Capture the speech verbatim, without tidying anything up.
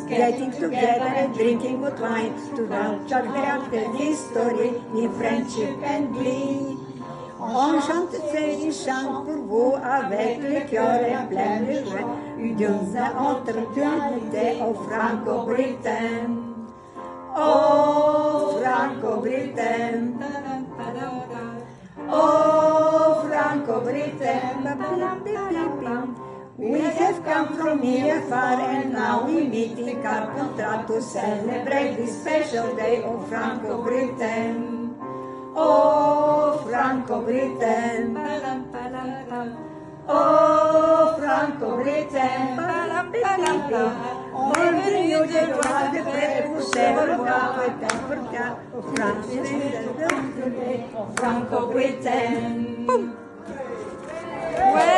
getting together and drinking good wine, to tell their history in friendship and glee. On chantait et chante pour vous avec le cœur et plein de joie, d'une opportunité au Franco-Britain. Oh, Franco-Britain. Oh, Franco-Britain. We have come from here far and now we meet in Carpentras to celebrate this special day of Franco-Britain. Oh, Franco-Britain. Oh, Franco-Britain. On est venu de loin de près pour se revoir et Carpentras. Franco-Britain.